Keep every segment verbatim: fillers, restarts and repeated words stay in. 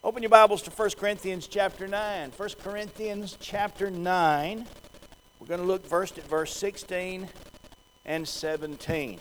Open your Bibles to First Corinthians chapter nine. First Corinthians chapter nine. We're going to look first at verse sixteen and seventeen.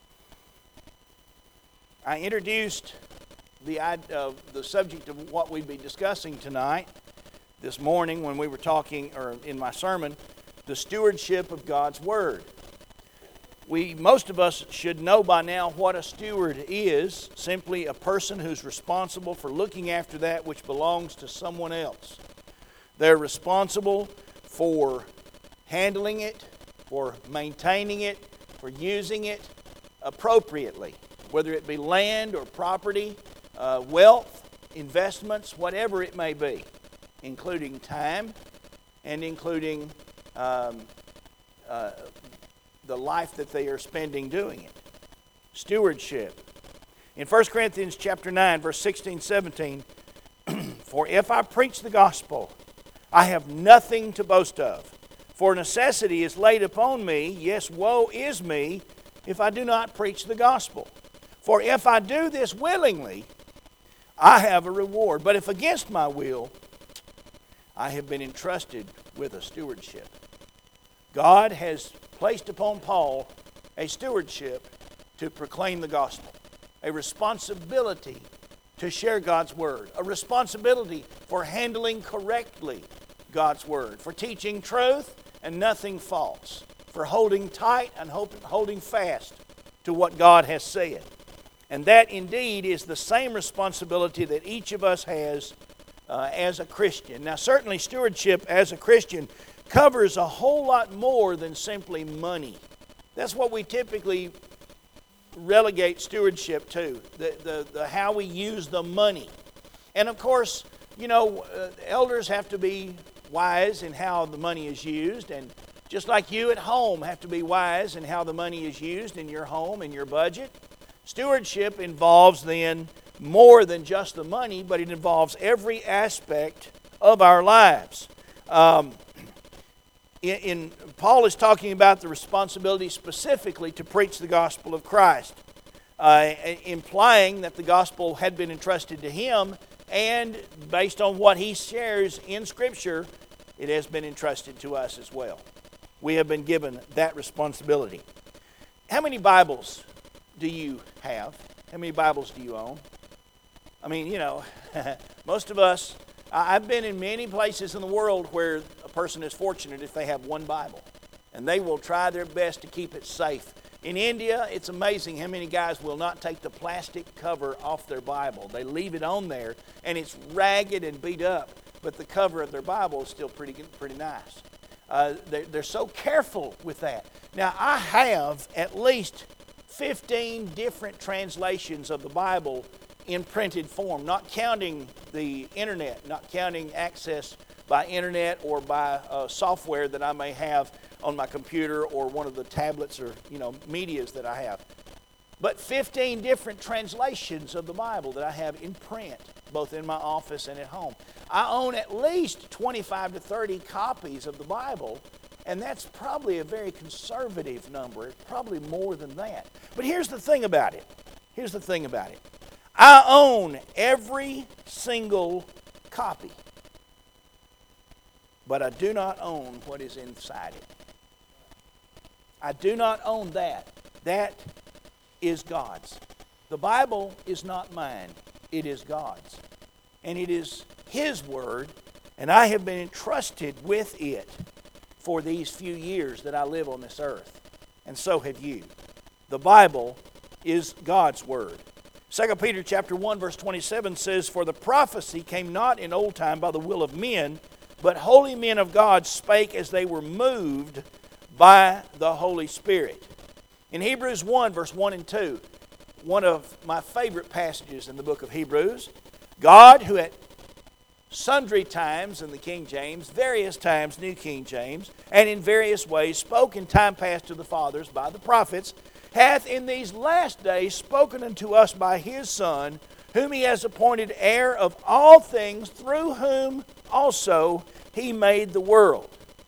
I introduced the, uh, the subject of what we'd be discussing tonight, this morning when we were talking, or in my sermon, the stewardship of God's Word. We, most of us should know by now what a steward is, simply a person who's responsible for looking after that which belongs to someone else. They're responsible for handling it, for maintaining it, for using it appropriately, whether it be land or property, uh, wealth, investments, whatever it may be, including time and including um, uh, the life that they are spending doing it. Stewardship. In First Corinthians chapter nine, verse sixteen, seventeen, for if I preach the gospel, I have nothing to boast of. For necessity is laid upon me, yes, woe is me, if I do not preach the gospel. For if I do this willingly, I have a reward. But if against my will, I have been entrusted with a stewardship. God has placed upon Paul a stewardship to proclaim the gospel, a responsibility to share God's word, a responsibility for handling correctly God's word, for teaching truth and nothing false, for holding tight and holding fast to what God has said. And that indeed is the same responsibility that each of us has uh, as a Christian. Now certainly stewardship as a Christian covers a whole lot more than simply money. That's what we typically relegate stewardship to, the, the, the how we use the money. And of course, you know, uh, elders have to be wise in how the money is used, and just like you at home have to be wise in how the money is used in your home and your budget. Stewardship involves then more than just the money, but it involves every aspect of our lives. Um, In, in Paul is talking about the responsibility specifically to preach the gospel of Christ, uh, implying that the gospel had been entrusted to him, and based on what he shares in Scripture, it has been entrusted to us as well. We have been given that responsibility. How many Bibles do you have? How many Bibles do you own? I mean, you know, most of us, I've been in many places in the world where a person is fortunate if they have one Bible, and they will try their best to keep it safe. In India, it's amazing how many guys will not take the plastic cover off their Bible. They leave it on there, and it's ragged and beat up, but the cover of their Bible is still pretty pretty nice. Uh, they're, they're so careful with that. Now, I have at least fifteen different translations of the Bible in printed form, not counting the internet, not counting access by internet or by uh, software that I may have on my computer or one of the tablets or, you know, medias that I have. But fifteen different translations of the Bible that I have in print, both in my office and at home. I own at least twenty-five to thirty copies of the Bible, and that's probably a very conservative number. It's probably more than that. But here's the thing about it. Here's the thing about it. I own every single copy, but I do not own what is inside it. I do not own that. That is God's. The Bible is not mine. It is God's. And it is His Word, and I have been entrusted with it for these few years that I live on this earth. And so have you. The Bible is God's Word. Second Peter chapter one verse twenty-seven says, for the prophecy came not in old time by the will of men, but holy men of God spake as they were moved by the Holy Spirit. In Hebrews one verse one and two, one of my favorite passages in the book of Hebrews, God who at sundry times in the King James, various times New King James, and in various ways spoke in time past to the fathers by the prophets, hath in these last days spoken unto us by His Son, whom He has appointed heir of all things, through whom also He made the world.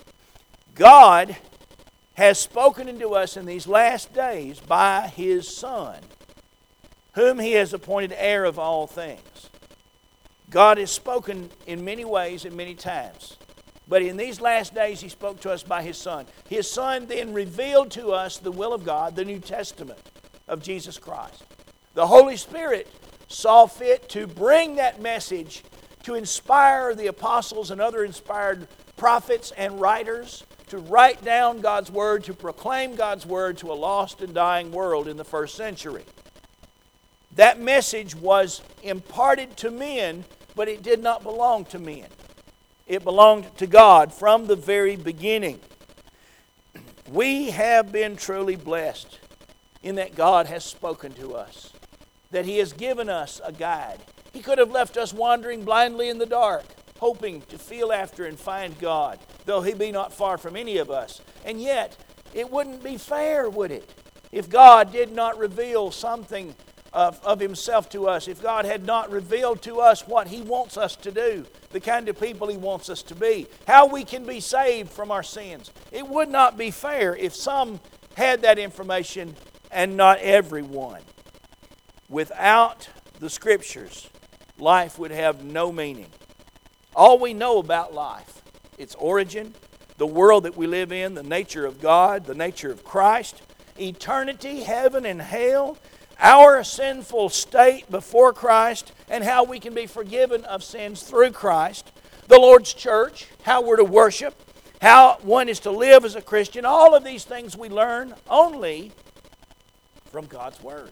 God has spoken unto us in these last days by His Son, whom He has appointed heir of all things. God has spoken in many ways and many times. But in these last days, He spoke to us by His Son. His Son then revealed to us the will of God, the New Testament of Jesus Christ. The Holy Spirit saw fit to bring that message to inspire the apostles and other inspired prophets and writers to write down God's Word, to proclaim God's Word to a lost and dying world in the first century. That message was imparted to men, but it did not belong to men. It belonged to God from the very beginning. We have been truly blessed in that God has spoken to us, that He has given us a guide. He could have left us wandering blindly in the dark, hoping to feel after and find God, though He be not far from any of us. And yet, it wouldn't be fair, would it, if God did not reveal something of, of Himself to us, if God had not revealed to us what He wants us to do, the kind of people He wants us to be, how we can be saved from our sins. It would not be fair if some had that information and not everyone. Without the Scriptures, life would have no meaning. All we know about life, its origin, the world that we live in, the nature of God, the nature of Christ, eternity, heaven and hell, our sinful state before Christ, and how we can be forgiven of sins through Christ, the Lord's church, how we're to worship, how one is to live as a Christian. All of these things we learn only from God's Word.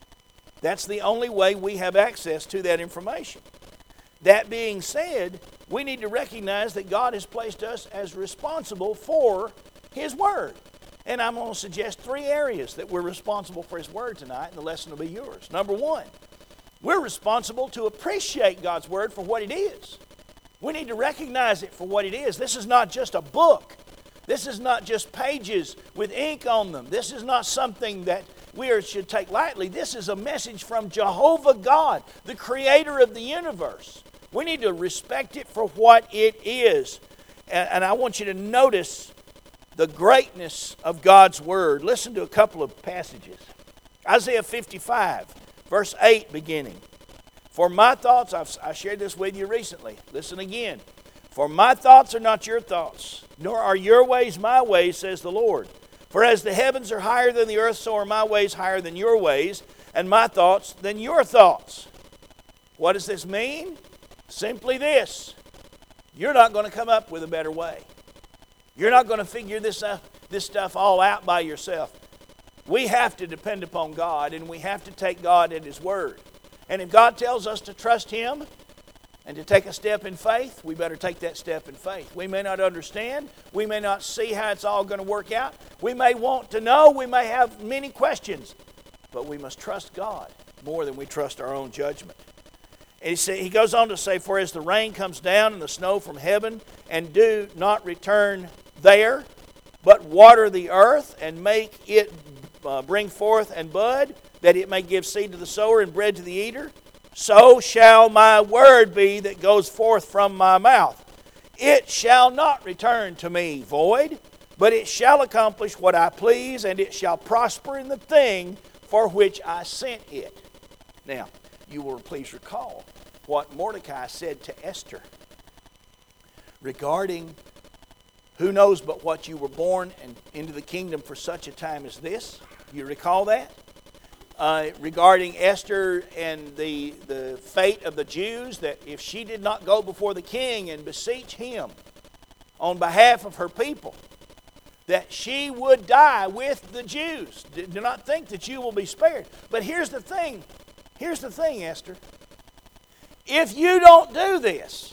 That's the only way we have access to that information. That being said, we need to recognize that God has placed us as responsible for His Word. And I'm going to suggest three areas that we're responsible for His Word tonight, and the lesson will be yours. Number one, we're responsible to appreciate God's Word for what it is. We need to recognize it for what it is. This is not just a book. This is not just pages with ink on them. This is not something that we are, should take lightly. This is a message from Jehovah God, the Creator of the universe. We need to respect it for what it is. And, and I want you to notice the greatness of God's Word. Listen to a couple of passages. Isaiah fifty-five, verse eight beginning. For my thoughts, I've, I shared this with you recently. Listen again. For my thoughts are not your thoughts, nor are your ways my ways, says the Lord. For as the heavens are higher than the earth, so are my ways higher than your ways, and my thoughts than your thoughts. What does this mean? Simply this. You're not going to come up with a better way. You're not going to figure this, uh, this stuff all out by yourself. We have to depend upon God, and we have to take God at His Word. And if God tells us to trust Him and to take a step in faith, we better take that step in faith. We may not understand. We may not see how it's all going to work out. We may want to know. We may have many questions. But we must trust God more than we trust our own judgment. And he, say, he goes on to say, for as the rain comes down and the snow from heaven, and do not return there, but water the earth and make it uh, bring forth and bud, that it may give seed to the sower and bread to the eater, so shall my word be that goes forth from my mouth. It shall not return to me void, but it shall accomplish what I please, and it shall prosper in the thing for which I sent it. Now, you will please recall what Mordecai said to Esther regarding who knows but what you were born and into the kingdom for such a time as this. You recall that? Uh, regarding Esther and the, the fate of the Jews, that if she did not go before the king and beseech him on behalf of her people, that she would die with the Jews. Do not think that you will be spared. But here's the thing. Here's the thing, Esther. If you don't do this,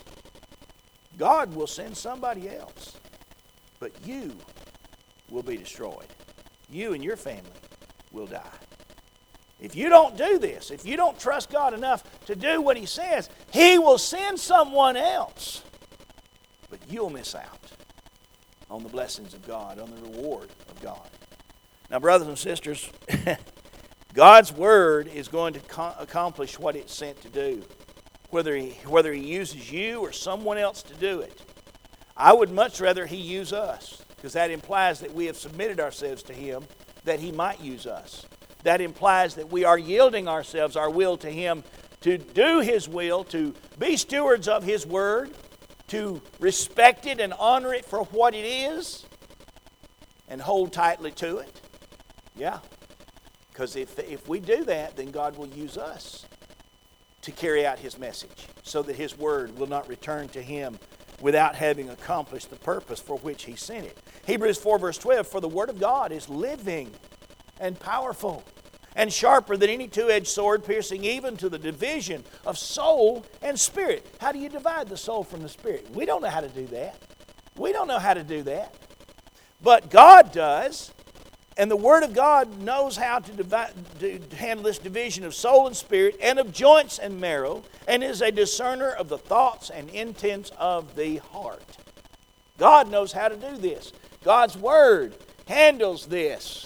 God will send somebody else. But you will be destroyed. You and your family will die. If you don't do this, if you don't trust God enough to do what He says, He will send someone else. But you'll miss out on the blessings of God, on the reward of God. Now, brothers and sisters, God's Word is going to co- accomplish what it's sent to do, whether he, whether He uses you or someone else to do it. I would much rather He use us, because that implies that we have submitted ourselves to Him, that He might use us. That implies that we are yielding ourselves, our will to Him, to do His will, to be stewards of His Word, to respect it and honor it for what it is, and hold tightly to it. Yeah. Because if, if we do that, then God will use us to carry out His message so that His Word will not return to Him without having accomplished the purpose for which He sent it. Hebrews four verse twelve, for the Word of God is living and powerful and sharper than any two-edged sword, piercing even to the division of soul and spirit. How do you divide the soul from the spirit? We don't know how to do that. We don't know how to do that. But God does. And the Word of God knows how to, divide, to handle this division of soul and spirit and of joints and marrow, and is a discerner of the thoughts and intents of the heart. God knows how to do this. God's Word handles this.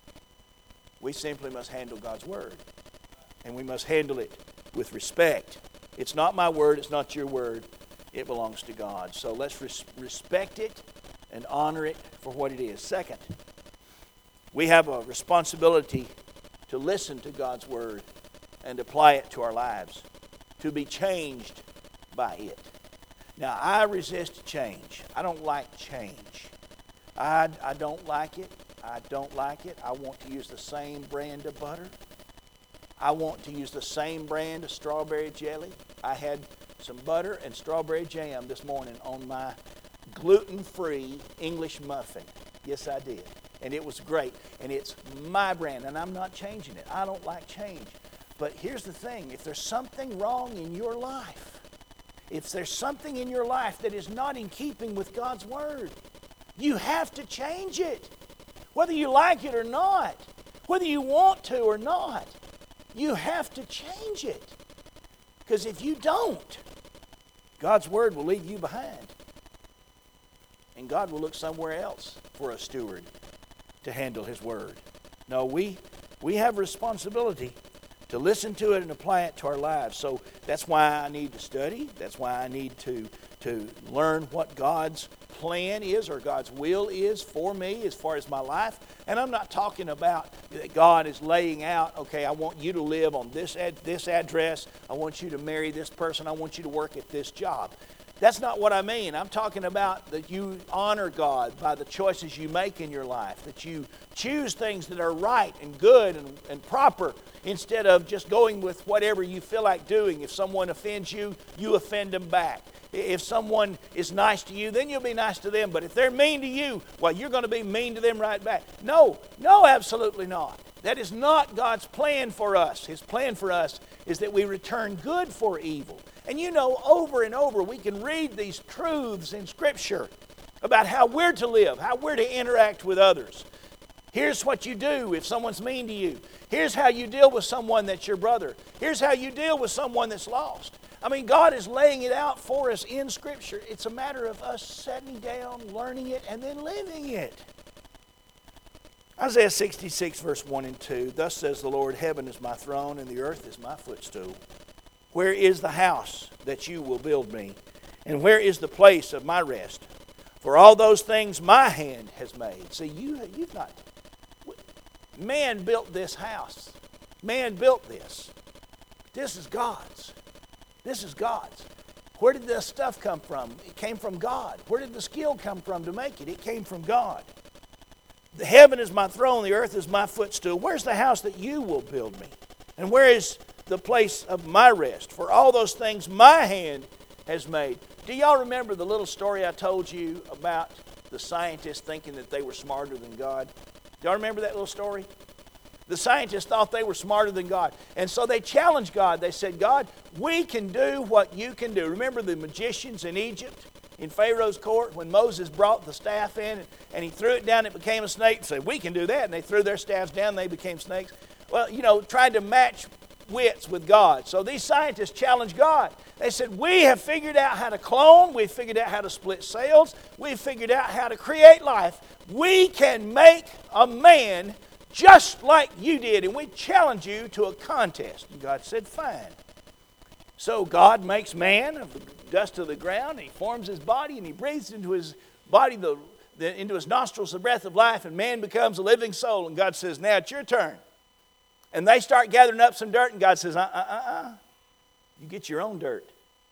We simply must handle God's Word. And we must handle it with respect. It's not my word, it's not your word. It belongs to God. So let's res- respect it and honor it for what it is. Second, we have a responsibility to listen to God's Word and apply it to our lives, to be changed by it. Now, I resist change. I don't like change. I, I don't like it. I don't like it. I want to use the same brand of butter. I want to use the same brand of strawberry jelly. I had some butter and strawberry jam this morning on my gluten-free English muffin. Yes, I did. And it was great. And it's my brand, and I'm not changing it. I don't like change. But here's the thing. If there's something wrong in your life, if there's something in your life that is not in keeping with God's Word, you have to change it. Whether you like it or not, whether you want to or not, you have to change it. Because if you don't, God's Word will leave you behind. And God will look somewhere else for a steward to handle His Word. No, we, we have responsibility to listen to it and apply it to our lives. So that's why I need to study. That's why I need to, to learn what God's plan is or God's will is for me as far as my life. And I'm not talking about that God is laying out, okay, I want you to live on this ad, this address. I want you to marry this person. I want you to work at this job. That's not what I mean. I'm talking about that you honor God by the choices you make in your life, that you choose things that are right and good and, and proper instead of just going with whatever you feel like doing. If someone offends you, you offend them back. If someone is nice to you, then you'll be nice to them. But if they're mean to you, well, you're going to be mean to them right back. No, no, absolutely not. That is not God's plan for us. His plan for us is that we return good for evil. And you know, over and over, we can read these truths in Scripture about how we're to live, how we're to interact with others. Here's what you do if someone's mean to you. Here's how you deal with someone that's your brother. Here's how you deal with someone that's lost. I mean, God is laying it out for us in Scripture. It's a matter of us sitting down, learning it, and then living it. Isaiah sixty-six, verse one and two, thus says the Lord, heaven is my throne, and the earth is my footstool. Where is the house that you will build me? And where is the place of my rest? For all those things my hand has made. See, you, you've not... Man built this house. Man built this. This is God's. This is God's. Where did this stuff come from? It came from God. Where did the skill come from to make it? It came from God. The heaven is my throne, the earth is my footstool. Where's the house that you will build me? And where is the place of my rest? For all those things my hand has made. Do y'all remember the little story I told you about the scientists thinking that they were smarter than God? Do y'all remember that little story? The scientists thought they were smarter than God. And so they challenged God. They said, God, we can do what you can do. Remember the magicians in Egypt, in Pharaoh's court, when Moses brought the staff in and, and he threw it down, it became a snake. They said, we can do that. And they threw their staffs down, and they became snakes. Well, you know, tried to match wits with God. So these scientists challenged God. They said, we have figured out how to clone. We've figured out how to split cells. We've figured out how to create life. We can make a man just like you did, and we challenge you to a contest. And God said, fine. So God makes man of the dust of the ground, and he forms his body, and he breathes into his body, the, the, into his nostrils the breath of life, and man becomes a living soul. And God says, now it's your turn. And they start gathering up some dirt, and God says, uh-uh, uh-uh. You get your own dirt.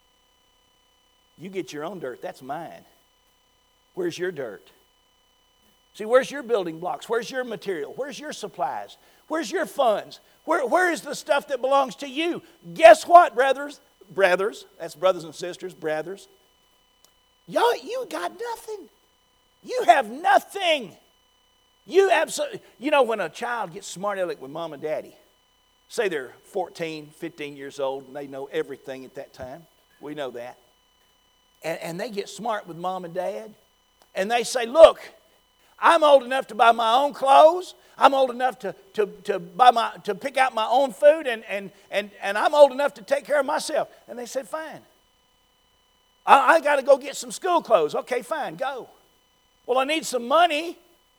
You get your own dirt. That's mine. Where's your dirt? See, where's your building blocks? Where's your material? Where's your supplies? Where's your funds? Where, where is the stuff that belongs to you? Guess what, brothers? Brothers. That's brothers and sisters, brothers. Y'all, you got nothing. You have nothing. You absolutely, you know, when a child gets smart aleck with mom and daddy, say they're fourteen, fifteen years old, and they know everything at that time. We know that. And, and they get smart with mom and dad, and they say, look, I'm old enough to buy my own clothes. I'm old enough to, to, to buy my to pick out my own food, and, and, and, and I'm old enough to take care of myself. And they said, fine. I, I got to go get some school clothes. Okay, fine, go. Well, I need some money.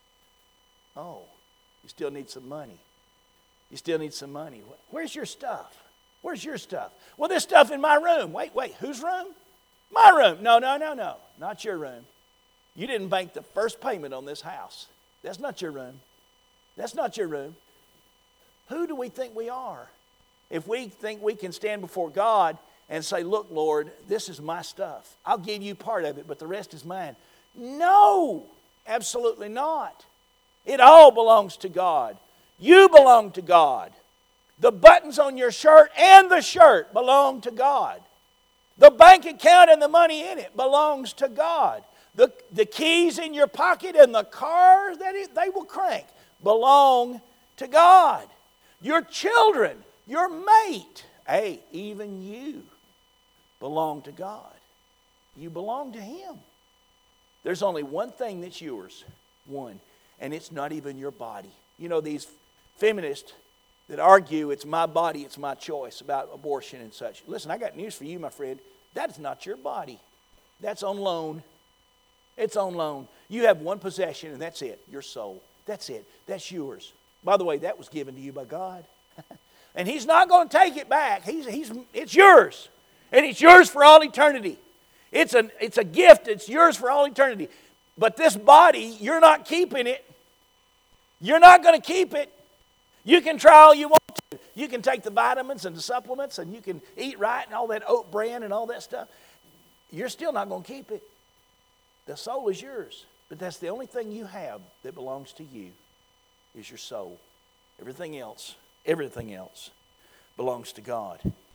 Oh, you still need some money. You still need some money. Where's your stuff? Where's your stuff? Well, this stuff in my room. Wait, wait, whose room? My room. No, no, no, no, not your room. You didn't bank the first payment on this house. That's not your room. That's not your room. Who do we think we are? If we think we can stand before God and say, look, Lord, this is my stuff. I'll give you part of it, but the rest is mine. No, absolutely not. It all belongs to God. You belong to God. The buttons on your shirt and the shirt belong to God. The bank account and the money in it belongs to God. The, the keys in your pocket and the car that it, they will crank belong to God. Your children, your mate, hey, even you belong to God. You belong to Him. There's only one thing that's yours. One. And it's not even your body. You know, these feminists that argue it's my body, it's my choice about abortion and such. Listen, I got news for you, my friend. That is not your body. That's on loan. It's on loan. You have one possession, and that's it, your soul. That's it. That's yours. By the way, that was given to you by God. And He's not going to take it back. He's, he's, it's yours. And it's yours for all eternity. It's a, it's a gift. It's yours for all eternity. But this body, you're not keeping it. You're not going to keep it. You can try all you want to. You can take the vitamins and the supplements, and you can eat right and all that oat bran and all that stuff. You're still not going to keep it. The soul is yours. But that's the only thing you have that belongs to you is your soul. Everything else, everything else belongs to God.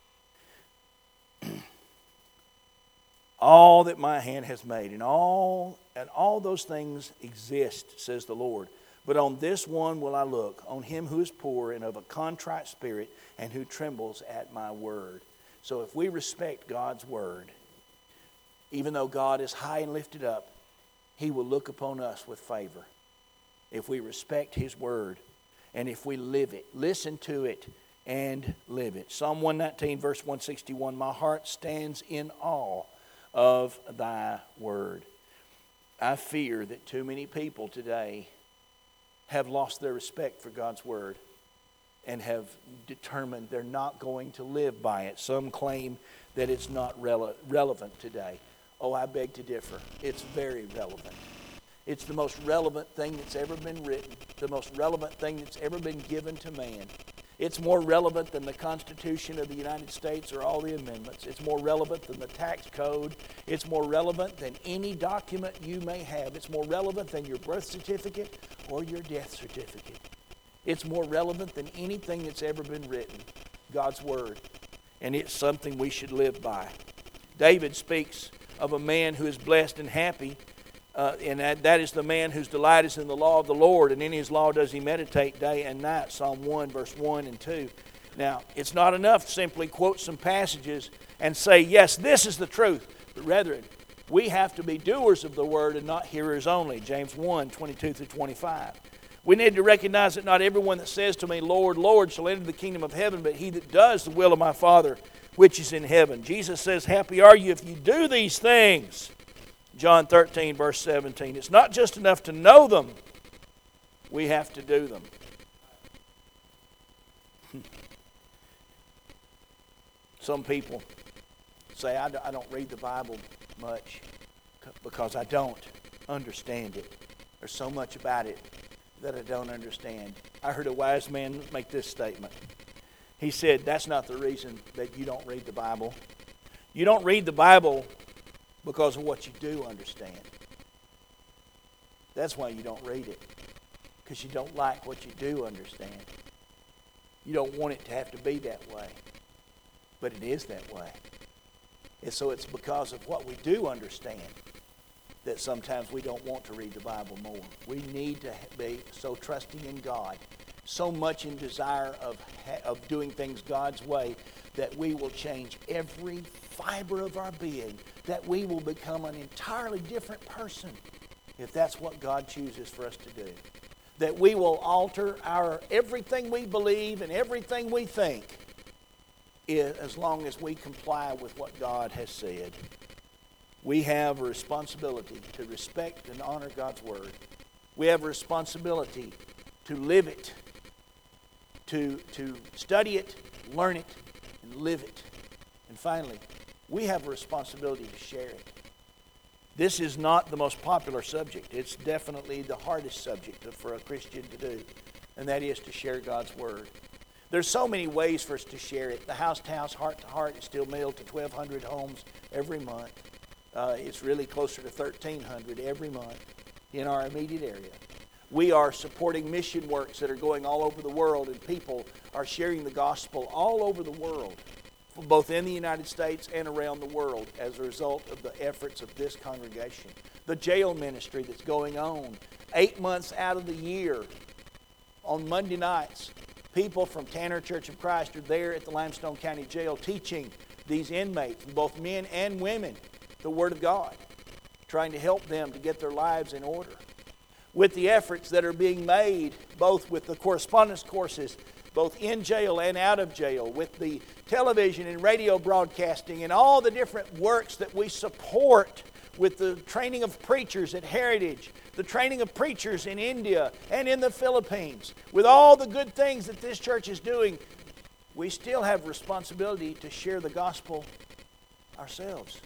All that my hand has made, and all and all those things exist, says the Lord. But on this one will I look, on him who is poor and of a contrite spirit, and who trembles at my word. So if we respect God's word, even though God is high and lifted up, He will look upon us with favor. If we respect His word, and if we live it, listen to it, and live it. Psalm one nineteen, verse one sixty-one, my heart stands in awe of thy word. I fear that too many people today have lost their respect for God's word and have determined they're not going to live by it. Some claim that it's not rele- relevant today. Oh, I beg to differ. It's very relevant. It's the most relevant thing that's ever been written, the most relevant thing that's ever been given to man. It's more relevant than the Constitution of the United States or all the amendments. It's more relevant than the tax code. It's more relevant than any document you may have. It's more relevant than your birth certificate or your death certificate. It's more relevant than anything that's ever been written, God's word. And it's something we should live by. David speaks of a man who is blessed and happy, uh, and that, that is the man whose delight is in the law of the Lord, and in His law does he meditate day and night, Psalm one, verse one and two. Now, it's not enough to simply quote some passages and say, yes, this is the truth. But rather, we have to be doers of the word and not hearers only, James one, twenty-two through twenty-five. We need to recognize that not everyone that says to me, Lord, Lord, shall enter the kingdom of heaven, but he that does the will of my Father which is in heaven. Jesus says, happy are you if you do these things. John thirteen, verse seventeen. It's not just enough to know them. We have to do them. Some people say, I don't read the Bible much because I don't understand it. There's so much about it that I don't understand. I heard a wise man make this statement. He said, that's not the reason that you don't read the Bible. You don't read the Bible because of what you do understand. That's why you don't read it. Because you don't like what you do understand. You don't want it to have to be that way. But it is that way. And so it's because of what we do understand that sometimes we don't want to read the Bible more. We need to be so trusting in God, so much in desire of, of doing things God's way, that we will change every fiber of our being, that we will become an entirely different person if that's what God chooses for us to do. That we will alter our everything we believe and everything we think as long as we comply with what God has said. We have a responsibility to respect and honor God's Word. We have a responsibility to live it, to, to study it, learn it, and live it. And finally, we have a responsibility to share it. This is not the most popular subject. It's definitely the hardest subject for a Christian to do, and that is to share God's Word. There's so many ways for us to share it. The House to House, Heart to Heart is still mailed to twelve hundred homes every month. Uh, it's really closer to thirteen hundred every month in our immediate area. We are supporting mission works that are going all over the world, and people are sharing the gospel all over the world, both in the United States and around the world, as a result of the efforts of this congregation. The jail ministry that's going on eight months out of the year on Monday nights. People from Tanner Church of Christ are there at the Limestone County Jail teaching these inmates, both men and women, the Word of God, trying to help them to get their lives in order. With the efforts that are being made, both with the correspondence courses, both in jail and out of jail, with the television and radio broadcasting and all the different works that we support, with the training of preachers at Heritage, the training of preachers in India and in the Philippines, with all the good things that this church is doing, we still have responsibility to share the gospel ourselves.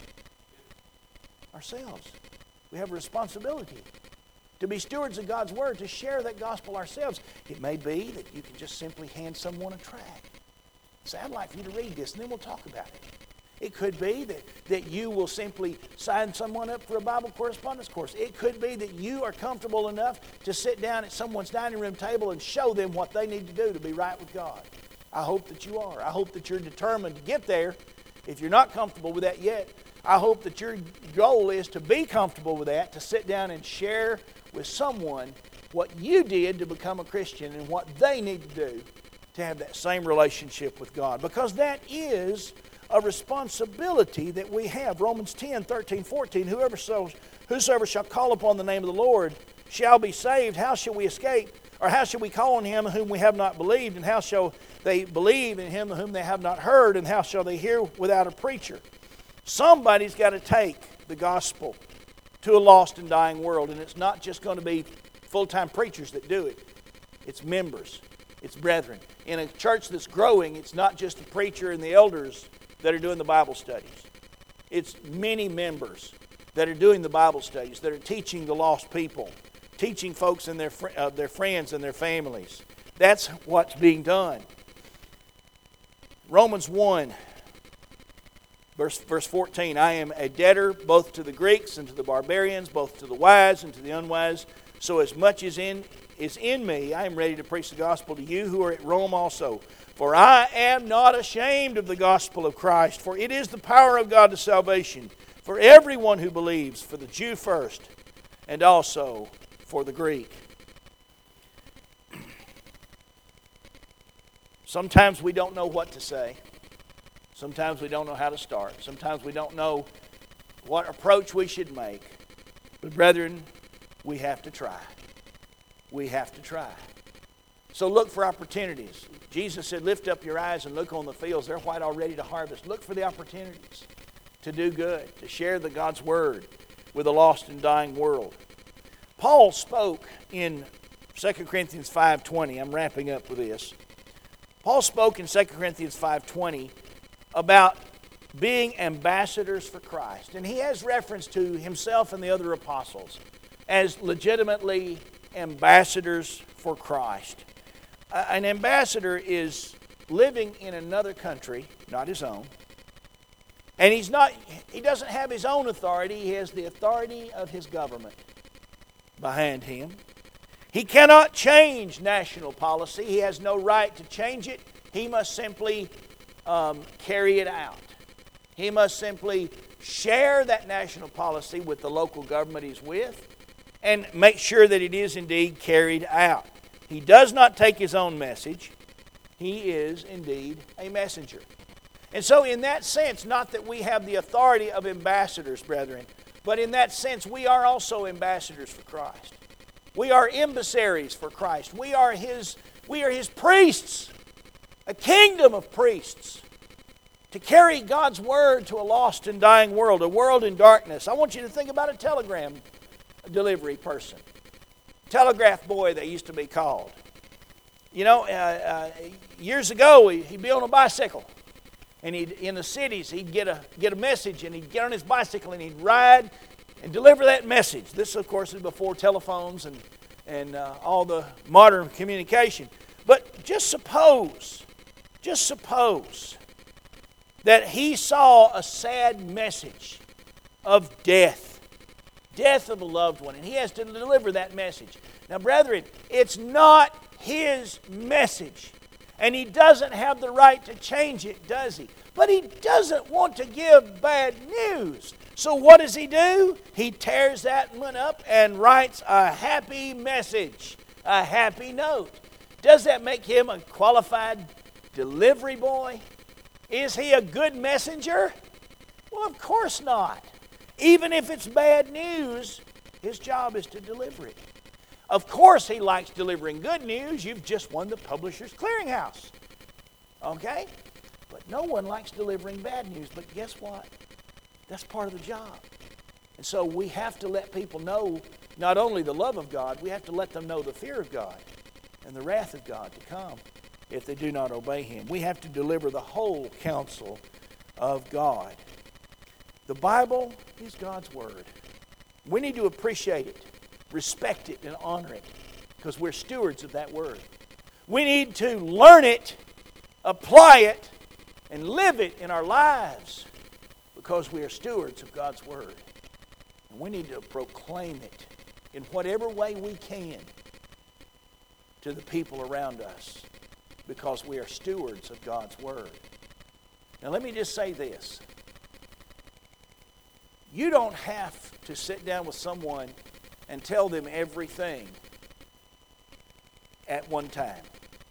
Ourselves. We have a responsibility to be stewards of God's Word, to share that gospel ourselves. It may be that you can just simply hand someone a tract. Say, I'd like for you to read this, and then we'll talk about it. It could be that, that you will simply sign someone up for a Bible correspondence course. It could be that you are comfortable enough to sit down at someone's dining room table and show them what they need to do to be right with God. I hope that you are. I hope that you're determined to get there. If you're not comfortable with that yet, I hope that your goal is to be comfortable with that, to sit down and share with someone what you did to become a Christian and what they need to do to have that same relationship with God. Because that is a responsibility that we have. Romans ten, thirteen, fourteen, whoever so, whosoever shall call upon the name of the Lord shall be saved. How shall we escape? Or how shall we call on him whom we have not believed? And how shall they believe in him whom they have not heard? And how shall they hear without a preacher? Somebody's got to take the gospel to a lost and dying world. And it's not just going to be full-time preachers that do it. It's members. It's brethren. In a church that's growing, it's not just the preacher and the elders that are doing the Bible studies. It's many members that are doing the Bible studies, that are teaching the lost people, teaching folks and their, fr- uh, their friends and their families. That's what's being done. Romans one, verse, verse fourteen, I am a debtor both to the Greeks and to the barbarians, both to the wise and to the unwise. So as much as in is in me, I am ready to preach the gospel to you who are at Rome also. For I am not ashamed of the gospel of Christ, for it is the power of God to salvation for everyone who believes, for the Jew first, and also for the Greek. Sometimes we don't know what to say. Sometimes we don't know how to start. Sometimes we don't know what approach we should make. But brethren, we have to try. We have to try. So look for opportunities. Jesus said, lift up your eyes and look on the fields. They're white already to harvest. Look for the opportunities to do good, to share the God's Word with a lost and dying world. Paul spoke in Second Corinthians five twenty. I'm wrapping up with this. Paul spoke in Second Corinthians five twenty about being ambassadors for Christ. And he has reference to himself and the other apostles as legitimately ambassadors for Christ. Uh, an ambassador is living in another country, not his own. And he's not, he doesn't have his own authority. He has the authority of his government behind him. He cannot change national policy. He has no right to change it. He must simply um, carry it out. He must simply share that national policy with the local government he's with and make sure that it is indeed carried out. He does not take his own message. He is indeed a messenger. And so in that sense, not that we have the authority of ambassadors, brethren, but in that sense we are also ambassadors for Christ. We are emissaries for Christ. We are His, we are His priests, a kingdom of priests, to carry God's Word to a lost and dying world, a world in darkness. I want you to think about a telegram delivery person. Telegraph boy, they used to be called. You know, uh, uh, years ago, he'd be on a bicycle. And he'd, in the cities, he'd get a, get a message, and he'd get on his bicycle, and he'd ride and deliver that message. This, of course, is before telephones and, and uh, all the modern communication. But just suppose, just suppose that he saw a sad message of death, death of a loved one, and he has to deliver that message. Now, brethren, it's not his message, and he doesn't have the right to change it, does he? But he doesn't want to give bad news. So what does he do? He tears that one up and writes a happy message, a happy note. Does that make him a qualified delivery boy? Is he a good messenger? Well, of course not. Even if it's bad news, his job is to deliver it. Of course he likes delivering good news. You've just won the Publishers Clearinghouse. Okay? But no one likes delivering bad news. But guess what? That's part of the job. And so we have to let people know not only the love of God, we have to let them know the fear of God and the wrath of God to come if they do not obey Him. We have to deliver the whole counsel of God. The Bible is God's Word. We need to appreciate it, respect it, and honor it because we're stewards of that Word. We need to learn it, apply it, and live it in our lives because we are stewards of God's Word. And we need to proclaim it in whatever way we can to the people around us because we are stewards of God's Word. Now let me just say this. You don't have to sit down with someone and tell them everything at one time.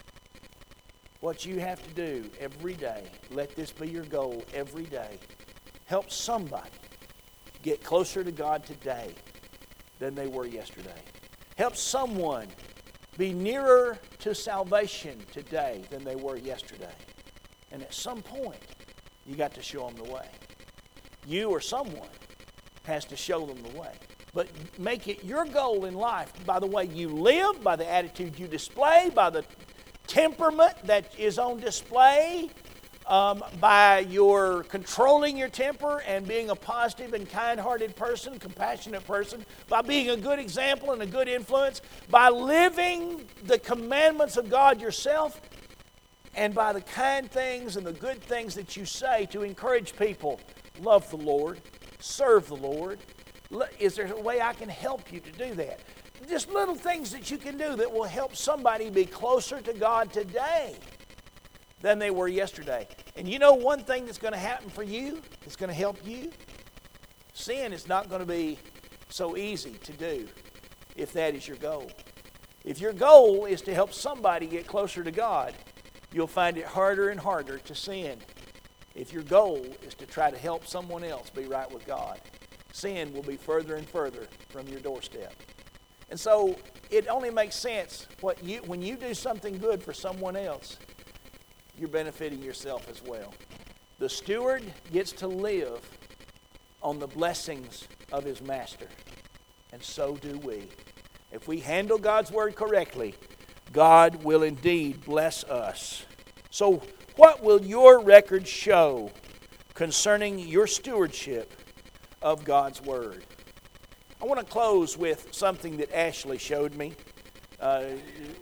What you have to do every day, let this be your goal every day, help somebody get closer to God today than they were yesterday. Help someone be nearer to salvation today than they were yesterday. And at some point, you got to show them the way. You or someone has to show them the way. But make it your goal in life by the way you live, by the attitude you display, by the temperament that is on display, um, by your controlling your temper and being a positive and kind-hearted person, compassionate person, by being a good example and a good influence, by living the commandments of God yourself, and by the kind things and the good things that you say to encourage people. Love the Lord, serve the Lord. Is there a way I can help you to do that? Just little things that you can do that will help somebody be closer to God today than they were yesterday. And you know one thing that's going to happen for you, that's going to help you? Sin is not going to be so easy to do if that is your goal. If your goal is to help somebody get closer to God, you'll find it harder and harder to sin. If your goal is to try to help someone else be right with God, sin will be further and further from your doorstep. And so it only makes sense what you when you do something good for someone else, you're benefiting yourself as well. The steward gets to live on the blessings of his master, and so do we. If we handle God's word correctly, God will indeed bless us. So what will your record show concerning your stewardship of God's word? I want to close with something that Ashley showed me uh,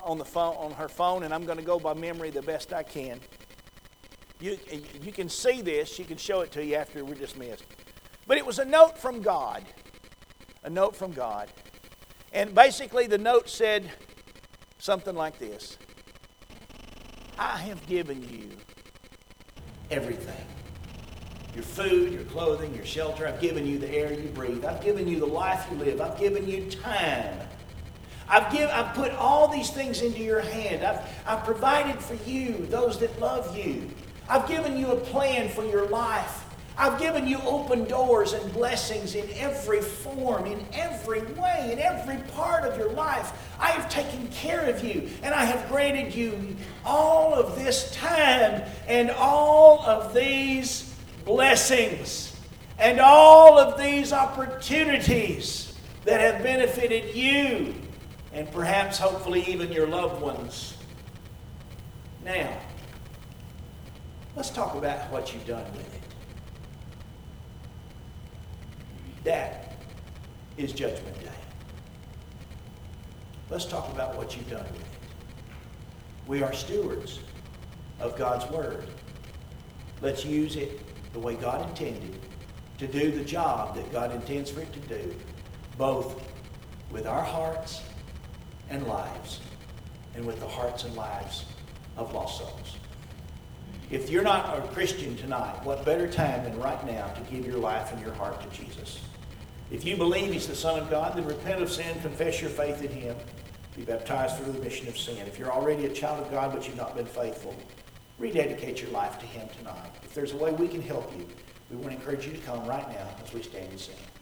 on the phone, on her phone, and I'm going to go by memory the best I can. You, you can see this. She can show it to you after we're dismissed. But it was a note from God. A note from God. And basically the note said something like this. I have given you everything. Your food, your clothing, your shelter. I've given you the air you breathe. I've given you the life you live. I've given you time. I've, give, I've put all these things into your hand. I've, I've provided for you, those that love you. I've given you a plan for your life. I've given you open doors and blessings in every form, in every way, in every part of your life. I have taken care of you, and I have granted you all of this time and all of these blessings and all of these opportunities that have benefited you and perhaps, hopefully, even your loved ones. Now, let's talk about what you've done with it. That is Judgment Day. Let's talk about what you've done with it. We are stewards of God's Word. Let's use it the way God intended to do the job that God intends for it to do, both with our hearts and lives, and with the hearts and lives of lost souls. If you're not a Christian tonight, what better time than right now to give your life and your heart to Jesus? If you believe He's the Son of God, then repent of sin, confess your faith in Him, be baptized for the remission of sin. If you're already a child of God but you've not been faithful, rededicate your life to Him tonight. If there's a way we can help you, we want to encourage you to come right now as we stand and sing.